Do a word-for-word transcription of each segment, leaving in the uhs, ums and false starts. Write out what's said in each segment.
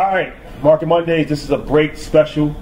All right, Market Mondays, this is a break special.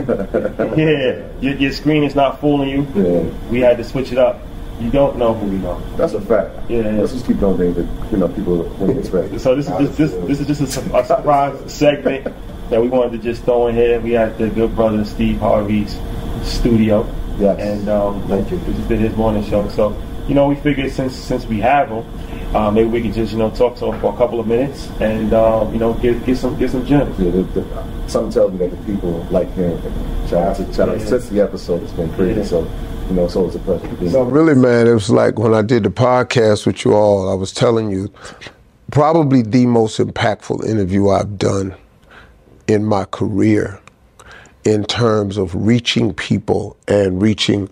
Yeah, your, your screen is not fooling you. Yeah. We had to switch it up. You don't know who we know. That's a fact. Yeah, Let's just keep doing things that, you know, people wouldn't expect. So this is this, this, this is just a, a surprise segment that we wanted to just throw in here. We had the good brother Steve Harvey's studio. Yes. And um, Thank you. we just did his morning show. So, you know, we figured since since we have him, uh, maybe we could just, you know, talk to him for a couple of minutes and, uh, you know, get, get some get some gems. Yeah, the, the, something tells me that the people like hearing from him. Shout out to, shout out, Yeah. since the episode, it's been crazy. Yeah. So, you know, it's always a pleasure to be No, here. really, man, it was like when I did the podcast with you all, I was telling you, probably the most impactful interview I've done in my career in terms of reaching people and reaching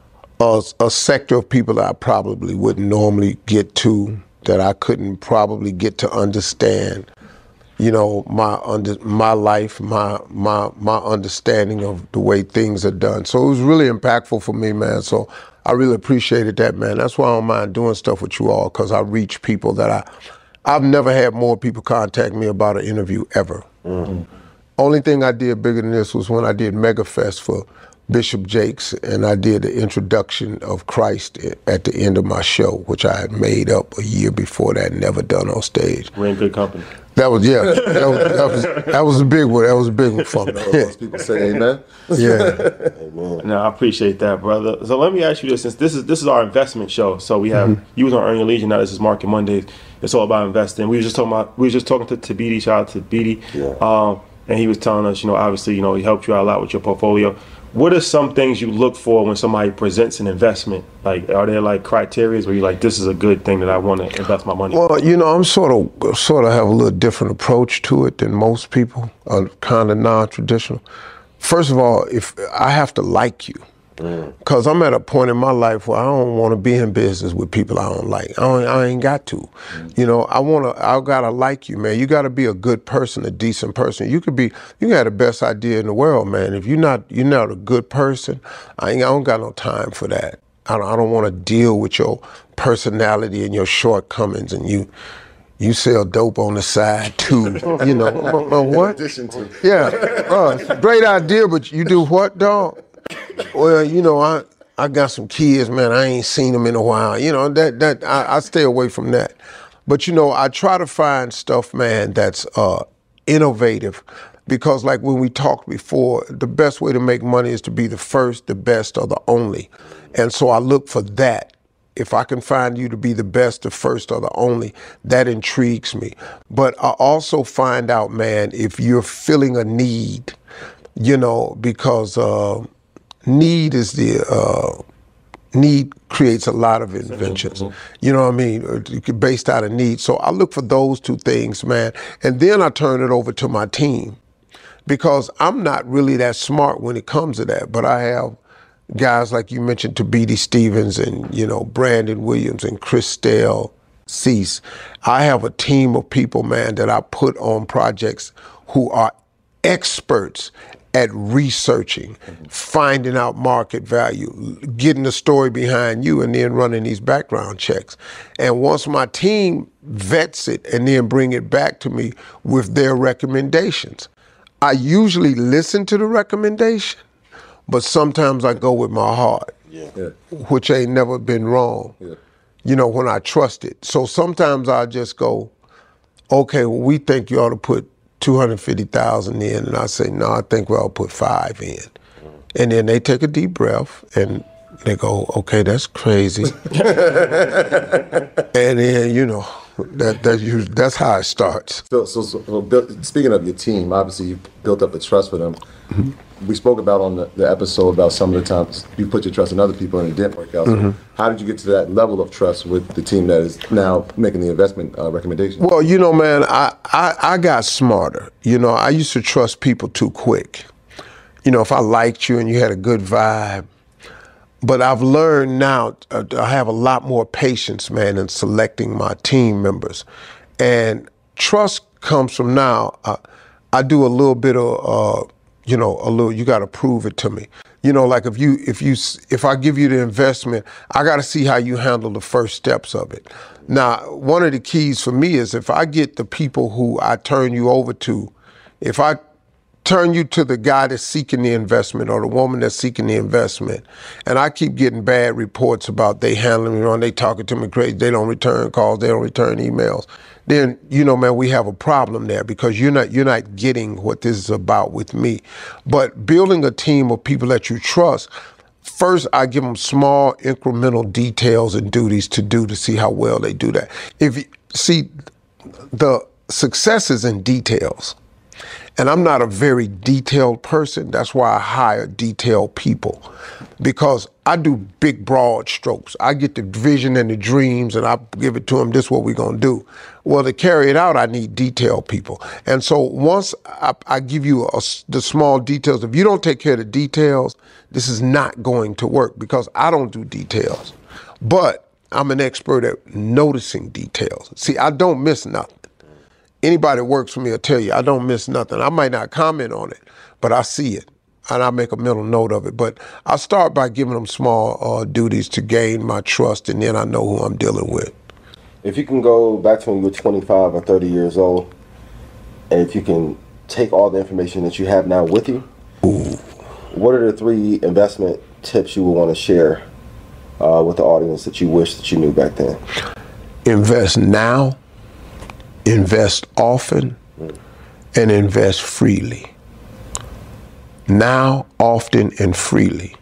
a, a sector of people that I probably wouldn't normally get to, that I couldn't probably get to understand, you know, my under my life, my my my understanding of the way things are done. So it was really impactful for me, man. So I really appreciated that, man. That's why I don't mind doing stuff with you all, because I reach people that I, I've never had more people contact me about an interview ever. Mm-hmm. Only thing I did bigger than this was when I did MegaFest for Bishop Jakes, and I did the introduction of Christ at the end of my show, which I had made up a year before that, never done on stage. We're in good company. That was, yeah, that was, that was, that was a big one. That was a big one for me. Most people say amen. Yeah. Amen. No, I appreciate that, brother. So let me ask you this: since this is this is our investment show, so we have mm-hmm. you was on Earn Your Legion. Now this is Market Mondays. It's all about investing. We were just talking about we were just talking to Tabidi. Shout out to Tabidi. Yeah. Um, and he was telling us, you know, obviously, you know, he helped you out a lot with your portfolio. What are some things you look for when somebody presents an investment? Like, are there like criteria where you're like, this is a good thing that I want to invest my money? Well, you know, I'm sort of sort of have a little different approach to it than most people, are kind of non-traditional. First of all, if I have to like you, because I'm at a point in my life where I don't want to be in business with people I don't like. I, don't, I ain't got to. Mm. You know, I want to, I got to like you, man. You got to be a good person, a decent person. You could be, you got the best idea in the world, man. If you're not, you're not a good person, I, ain't, I don't got no time for that. I don't, I don't want to deal with your personality and your shortcomings, and you, you sell dope on the side too. You know, what? In addition to. Yeah, uh, it's a great idea, but you do what, dog? Well, you know, I, I got some kids, man. I ain't seen them in a while. You know, that that I, I stay away from that. But, you know, I try to find stuff, man, that's uh, innovative. Because like when we talked before, the best way to make money is to be the first, the best, or the only. And so I look for that. If I can find you to be the best, the first, or the only, that intrigues me. But I also find out, man, if you're feeling a need, you know, because uh, need is the, uh, need creates a lot of inventions. Mm-hmm. You know what I mean? Based out of need. So I look for those two things, man. And then I turn it over to my team, because I'm not really that smart when it comes to that. But I have guys like you mentioned, Tabidi Stevens and, you know, Brandon Williams and Christelle Cease. I have a team of people, man, that I put on projects who are experts at researching, finding out market value, getting the story behind you, and then running these background checks. And once my team vets it and then bring it back to me with their recommendations, I usually listen to the recommendation, but sometimes I go with my heart, yeah. which ain't never been wrong, yeah. you know, when I trust it. So sometimes I just go, okay, well, we think you ought to put two hundred fifty thousand in, and I say, no, I think we ought to put five in. Mm. And then they take a deep breath and they go, okay, that's crazy. And then, you know, that, that that's how it starts. So, so, so, so built, speaking of your team, obviously you built up a trust for them. Mm-hmm. We spoke about on the, the episode about some of the times you put your trust in other people and it didn't work out. So Mm-hmm. how did you get to that level of trust with the team that is now making the investment uh, recommendation? Well, you know, man, I, I, I got smarter. You know, I used to trust people too quick. You know, if I liked you and you had a good vibe. But I've learned now, uh, I have a lot more patience, man, in selecting my team members. And trust comes from now, uh, I do a little bit of, uh, you know, a little, you got to prove it to me. You know, like if you, if you, if I give you the investment, I got to see how you handle the first steps of it. Now, one of the keys for me is if I get the people who I turn you over to If I turn you to the guy that's seeking the investment or the woman that's seeking the investment, and I keep getting bad reports about they handling me wrong, they talking to me crazy, they don't return calls, they don't return emails, then, you know, man, we have a problem there because you're not you're not getting what this is about with me. But building a team of people that you trust, first I give them small incremental details and duties to do to see how well they do that. If you see, the success is in details. And I'm not a very detailed person. That's why I hire detailed people, because I do big, broad strokes. I get the vision and the dreams, and I give it to them, this is what we're going to do. Well, to carry it out, I need detailed people. And so once I, I give you a, the small details, if you don't take care of the details, this is not going to work, because I don't do details. But I'm an expert at noticing details. See, I don't miss nothing. Anybody that works for me will tell you I don't miss nothing. I might not comment on it, but I see it, and I make a mental note of it. But I start by giving them small uh, duties to gain my trust, and then I know who I'm dealing with. If you can go back to when you were twenty-five or thirty years old, and if you can take all the information that you have now with you, Ooh. What are the three investment tips you would want to share uh, with the audience that you wish that you knew back then? Invest now. Invest often, and invest freely. Now, often, and freely.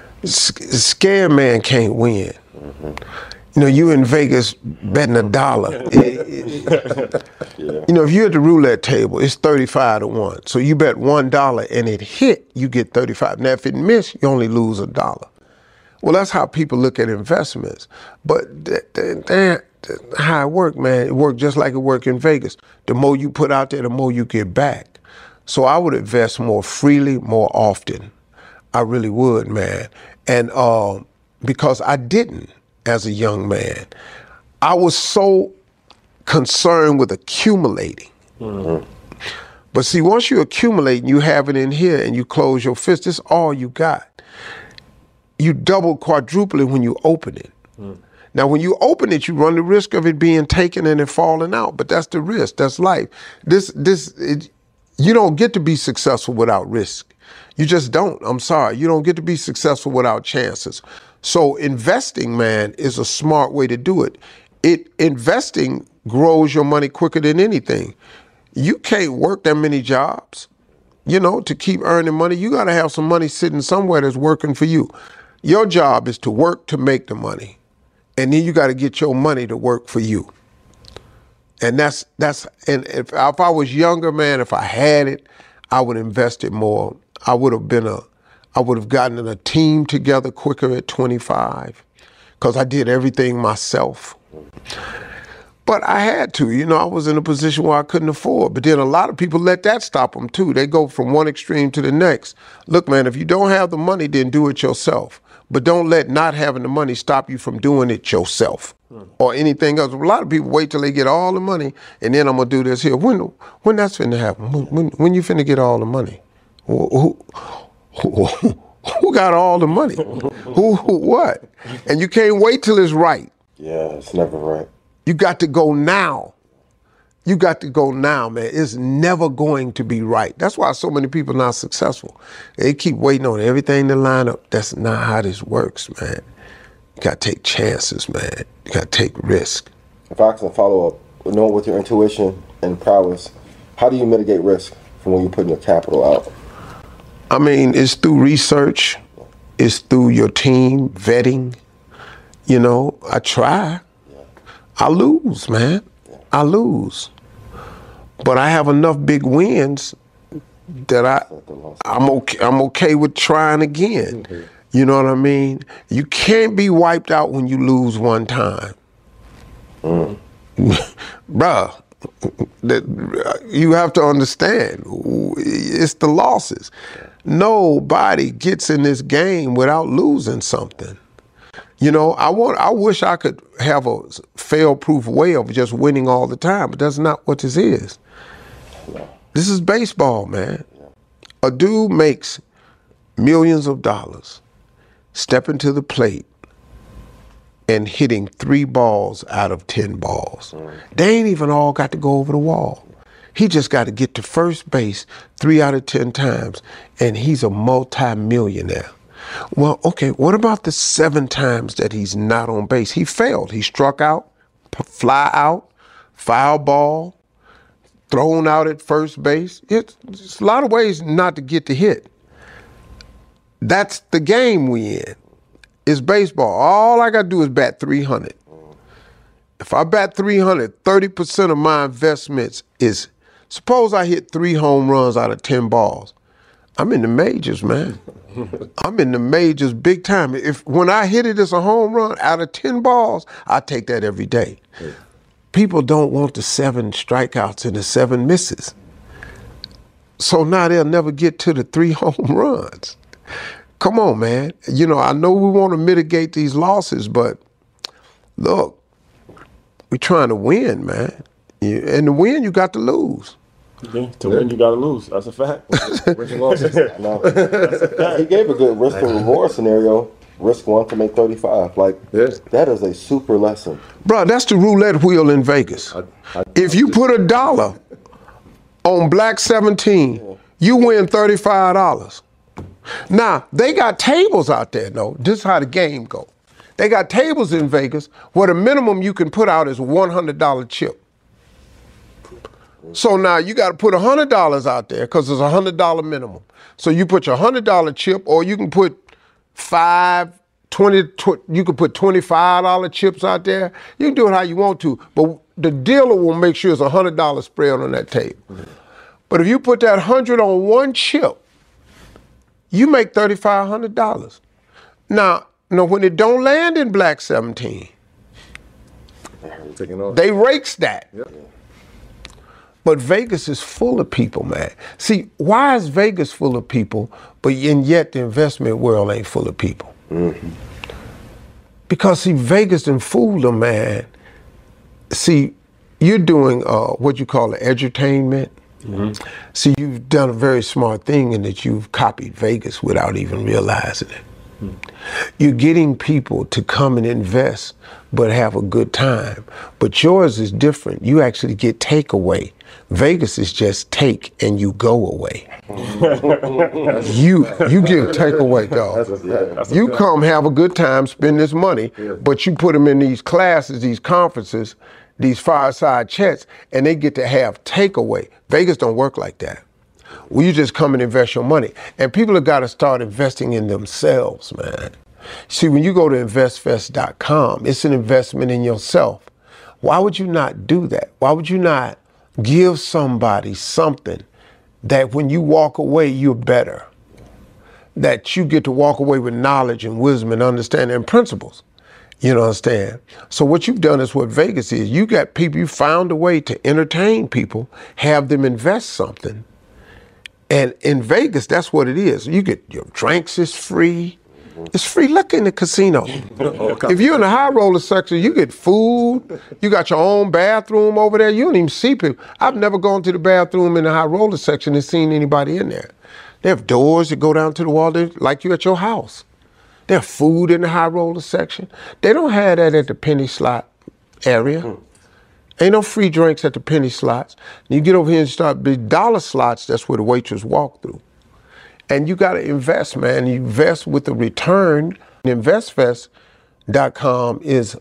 Scared man can't win. Mm-hmm. You know, you in Vegas betting a dollar. it, it, yeah. You know, if you're at the roulette table, it's thirty-five to one. So you bet one dollar and it hit, you get thirty-five. Now, if it missed, you only lose a dollar. Well, that's how people look at investments. But that, that, that how it work, man, it worked just like it worked in Vegas. The more you put out there, the more you get back. So I would invest more freely, more often. I really would, man. And uh, because I didn't as a young man. I was so concerned with accumulating. Mm-hmm. But see, once you accumulate and you have it in here and you close your fist, this is all you got. You double, quadruple it when you open it. Mm. Now, when you open it, you run the risk of it being taken and it falling out. But that's the risk. That's life. This, this, it, you don't get to be successful without risk. You just don't. I'm sorry. You don't get to be successful without chances. So investing, man, is a smart way to do it. It investing grows your money quicker than anything. You can't work that many jobs, you know, to keep earning money. You got to have some money sitting somewhere that's working for you. Your job is to work to make the money. And then you got to get your money to work for you. And that's, that's, and if, if I was younger, man, if I had it, I would invest it more. I would have been a, I would have gotten a team together quicker at twenty-five because I did everything myself. But I had to, you know, I was in a position where I couldn't afford. But then a lot of people let that stop them too. They go from one extreme to the next. Look, man, if you don't have the money, then do it yourself. But don't let not having the money stop you from doing it yourself hmm. or anything else. A lot of people wait till they get all the money and then I'm going to do this here. When when that's finna happen? When, when, when you finna get all the money? Who, who, who, who got all the money? who, who, what? And you can't wait till it's right. Yeah, it's never right. You got to go now. You got to go now, man. It's never going to be right. That's why so many people are not successful. They keep waiting on everything to line up. That's not how this works, man. You got to take chances, man. You got to take risk. If I can follow up, knowing with your intuition and prowess, how do you mitigate risk from when you're putting your capital out? I mean, it's through research. It's through your team, vetting. You know, I try. I lose, man. I lose. But I have enough big wins that I, I'm okay, I'm okay with trying again. Mm-hmm. You know what I mean? You can't be wiped out when you lose one time. Mm. Bruh, that, you have to understand, it's the losses. Nobody gets in this game without losing something. You know, I want. I wish I could have a fail-proof way of just winning all the time, but that's not what this is. No. This is baseball, man. Yeah. A dude makes millions of dollars, stepping to the plate, and hitting three balls out of ten balls. Mm. They ain't even all got to go over the wall. He just got to get to first base three out of ten times, and he's a multi-millionaire. Well, okay, what about the seven times that he's not on base? He failed. He struck out, fly out, foul ball, thrown out at first base. It's, it's a lot of ways not to get the hit. That's the game we in. It's baseball. All I got to do is bat three hundred. If I bat three hundred, thirty percent of my investments is, suppose I hit three home runs out of ten balls. I'm in the majors, man. I'm in the majors big time. If when I hit it as a home run out of ten balls, I take that every day. Yeah. People don't want the seven strikeouts and the seven misses. So now they'll never get to the three home runs. Come on, man. You know, I know we want to mitigate these losses, but look, we're trying to win, man. And to win, you got to lose. Yeah, to yeah. win, you got to lose. That's a fact. No. He gave a good risk and reward scenario. Risk one to make thirty-five. Like, yeah. that is a super lesson. Bro, that's the roulette wheel in Vegas. I, I, if you put a dollar on Black seventeen, yeah. you win thirty-five dollars. Now, they got tables out there, though. This is how the game go. They got tables in Vegas where the minimum you can put out is a one hundred dollar chip. So now you got to put one hundred dollars out there because there's a one hundred dollar minimum. So you put your one hundred dollar chip, or you can put five, twenty, tw- you can put twenty-five dollar chips out there. You can do it how you want to, but the dealer will make sure it's a one hundred dollar spread on that table. Mm-hmm. But if you put that one hundred on one chip, you make thirty-five hundred dollars. Now, now, when it don't land in Black seventeen, they rakes that. Yep. But Vegas is full of people, man. See, why is Vegas full of people, but and yet the investment world ain't full of people? Mm-hmm. Because, see, Vegas done fooled them, man. See, you're doing uh, what you call edutainment. Mm-hmm. See, you've done a very smart thing in that you've copied Vegas without even realizing it. Mm-hmm. You're getting people to come and invest but have a good time. But yours is different. You actually get takeaway. Vegas is just take and you go away. you you give takeaway, dog. That's a, that's you come have a good time, spend this money, yeah. but you put them in these classes, these conferences, these fireside chats, and they get to have takeaway. Vegas don't work like that. Well, you just come and invest your money. And people have got to start investing in themselves, man. See, when you go to invest fest dot com, it's an investment in yourself. Why would you not do that? Why would you not give somebody something that when you walk away, you're better? That you get to walk away with knowledge and wisdom and understanding and principles. You know, understand? So what you've done is what Vegas is. You got people, you found a way to entertain people, have them invest something. And in Vegas, that's what it is. You get your drinks is free. It's free liquor in the casino. If you're in the high roller section, you get food. You got your own bathroom over there. You don't even see people. I've never gone to the bathroom in the high roller section and seen anybody in there. They have doors that go down to the wall like you at your house. They have food in the high roller section. They don't have that at the penny slot area. Ain't no free drinks at the penny slots. You get over here and start big dollar slots, that's where the waitress walk through. And you got to invest, man. You invest with a return. invest fest dot com is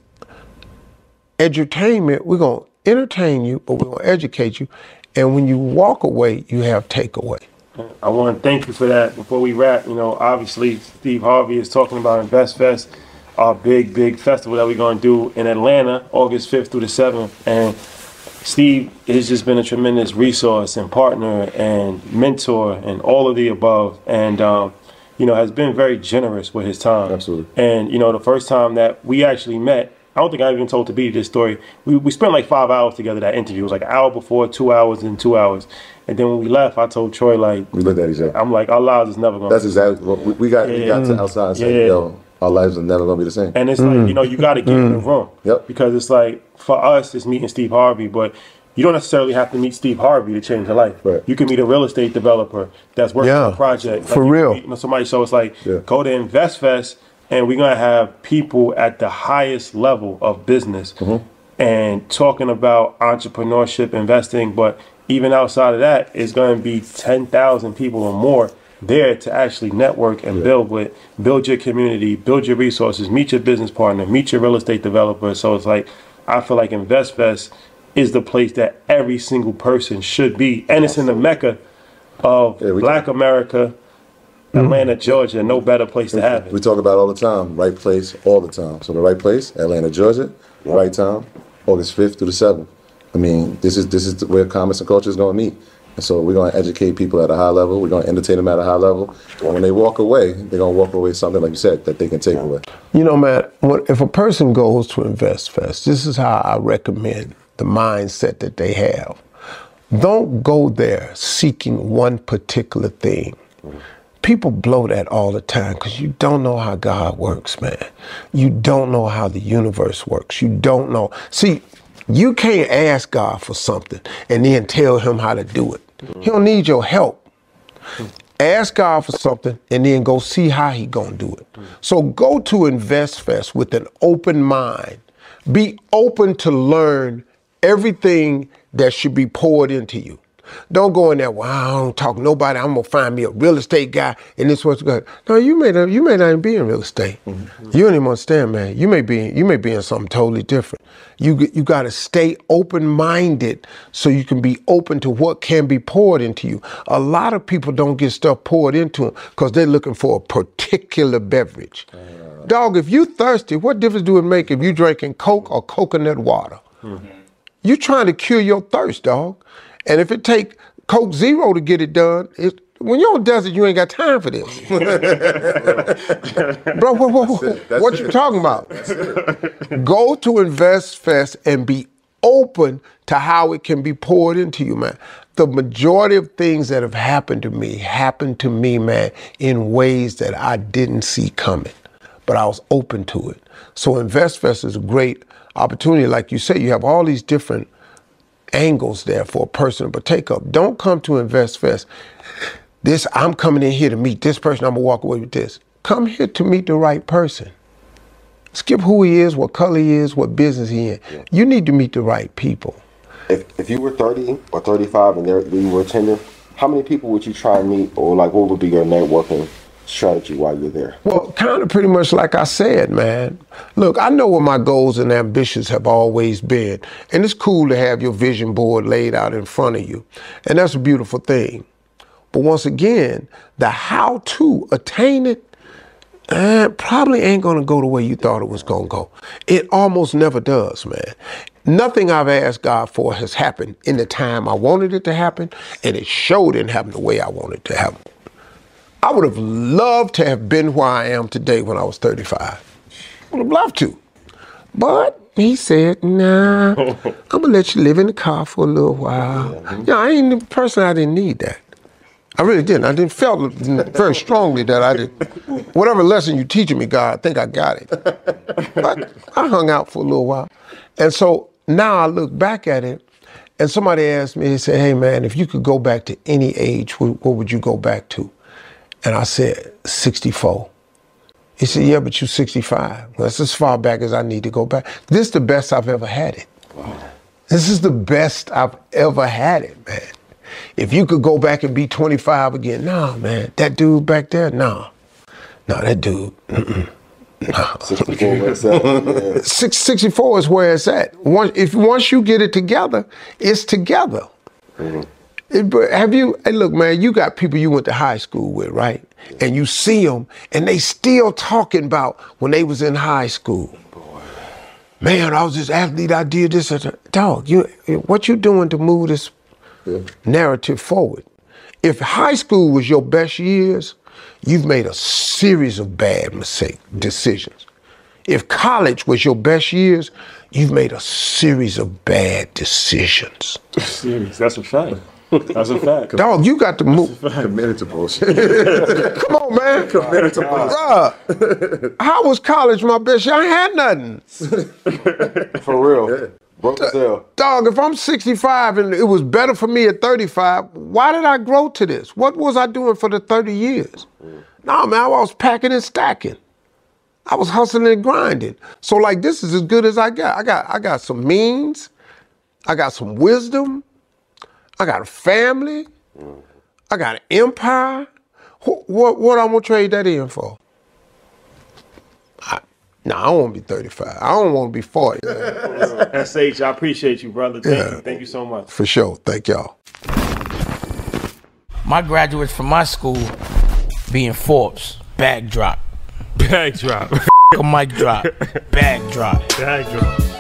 edutainment. We're going to entertain you, but we're going to educate you. And when you walk away, you have takeaway. I want to thank you for that. Before we wrap, you know, obviously Steve Harvey is talking about InvestFest, our big, big festival that we're going to do in Atlanta, August fifth through the seventh. And Steve has just been a tremendous resource and partner and mentor and all of the above. And, um, you know, has been very generous with his time. Absolutely. And, you know, the first time that we actually met, I don't think I even told Tabitha this story. We we spent like five hours together, that interview. It was like an hour before, two hours, and two hours. And then when we left, I told Troy, like, we looked at each other. I'm like, our lives is never going to That's exactly what we, we got. Yeah. We got to outside and said, yeah. yo, our lives are never going to be the same. And it's mm. like, you know, you got to get mm. in the room. Yep. Because it's like, for us, it's meeting Steve Harvey, but you don't necessarily have to meet Steve Harvey to change your life. Right. You can meet a real estate developer that's working yeah. on a project. For like real. You know, somebody, so it's like, yeah. go to InvestFest, and we're going to have people at the highest level of business mm-hmm. and talking about entrepreneurship, investing, but even outside of that, it's going to be ten thousand people or more there to actually network and yeah. build with, build your community, build your resources, meet your business partner, meet your real estate developer. So it's like, I feel like InvestFest is the place that every single person should be. And it's in the mecca of yeah, Black talk. America, Atlanta, Georgia. No better place to have it. We talk about it all the time, right place all the time. So the right place, Atlanta, Georgia, yeah. right time, August fifth through the seventh. I mean, this is this is where commerce and culture is going to meet. And so we're going to educate people at a high level. We're going to entertain them at a high level. And when they walk away, they're going to walk away with something, like you said, that they can take away. You know, man, if a person goes to InvestFest, this is how I recommend the mindset that they have. Don't go there seeking one particular thing. People blow that all the time because you don't know how God works, man. You don't know how the universe works. You don't know. See, you can't ask God for something and then tell him how to do it. He don't need your help. Ask God for something and then go see how he gonna do it. So go to InvestFest with an open mind. Be open to learn everything that should be poured into you. Don't go in there, well, I don't talk to nobody. I'm gonna find me a real estate guy and this what's good. No, you may not, you may not even be in real estate. Mm-hmm. You don't even understand, man. You may be you may be in something totally different. You you gotta stay open-minded so you can be open to what can be poured into you. A lot of people don't get stuff poured into them because they're looking for a particular beverage. Uh, Dog, if you thirsty, what difference do it make if you drinking Coke or coconut water? Mm-hmm. You trying to cure your thirst, dog. And if it take Coke Zero to get it done, it, when you're on desert, you ain't got time for this. Bro, what, what, what, what you talking about? Go to InvestFest and be open to how it can be poured into you, man. The majority of things that have happened to me happened to me, man, in ways that I didn't see coming, but I was open to it. So InvestFest is a great opportunity. Like you say, you have all these different angles there for a person to take up. Don't come to InvestFest. This, I'm coming in here to meet this person, I'm gonna walk away with this. Come here to meet the right person. Skip who he is, what color he is, what business he in. Yeah. You need to meet the right people. If if you were thirty or thirty-five and there you were attending, how many people would you try and meet, or like what would be your networking strategy while you're there? Well, kind of pretty much like I said, man. Look, I know what my goals and ambitions have always been, and it's cool to have your vision board laid out in front of you, and that's a beautiful thing. But once again, the how to attain it uh, probably ain't gonna go the way you thought it was gonna go. It almost never does, man. Nothing I've asked God for has happened in the time I wanted it to happen, and it sure didn't happen the way I wanted it to happen. I would have loved to have been where I am today when I was thirty-five. I would have loved to. But he said, nah, I'm gonna let you live in the car for a little while. Yeah, yeah, I ain't the person, I didn't need that. I really didn't. I didn't felt very strongly that I did. Whatever lesson you teaching me, God, I think I got it. But I hung out for a little while. And so now I look back at it, and somebody asked me, they said, hey man, if you could go back to any age, what, what would you go back to? And I said, sixty-four. He said, yeah, but you're sixty-five. Well, that's as far back as I need to go back. This is the best I've ever had it. Wow. This is the best I've ever had it, man. If you could go back and be twenty-five again, no, man. That dude back there, no. No, that dude, mm-mm. No. sixty-four, where it's at. Yeah. Six, sixty-four is where it's at. Once, if, once you get it together, it's together. Mm-hmm. It, but have you, hey, look, man, you got people you went to high school with, right? And you see them, and they still talking about when they was in high school. Boy. Man, I was this athlete, I did this. Dog, you, what you doing to move this yeah. narrative forward? If high school was your best years, you've made a series of bad mistake decisions. If college was your best years, you've made a series of bad decisions. Series, that's a fact. That's a fact. Dog, you got to move. Committed to bullshit. Come on, man. Committed to bullshit. Bruh, how was college my best year? I ain't had nothing. For real. Yeah. Broke as hell. Dog, if I'm sixty-five and it was better for me at thirty-five, why did I grow to this? What was I doing for the thirty years? Mm. No, man, I was packing and stacking. I was hustling and grinding. So like, this is as good as I got. I got, I got some means. I got some wisdom. I got a family. I got an empire. What, what, what I'm gonna trade that in for? I, no, I don't want to be thirty-five. I don't want to be forty. S H, I appreciate you, brother. Thank Yeah. you. Thank you so much. For sure. Thank y'all. My graduates from my school being Forbes, bag drop. Bag drop. A mic drop, bag drop. Bag drop.